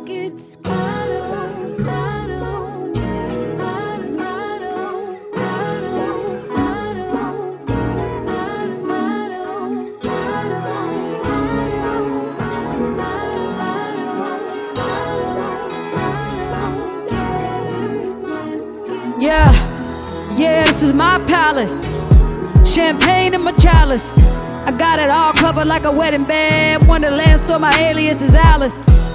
Yeah, this is my palace. Champagne in my chalice. I got it all covered like a wedding band. Wonderland, so my alias is Alice.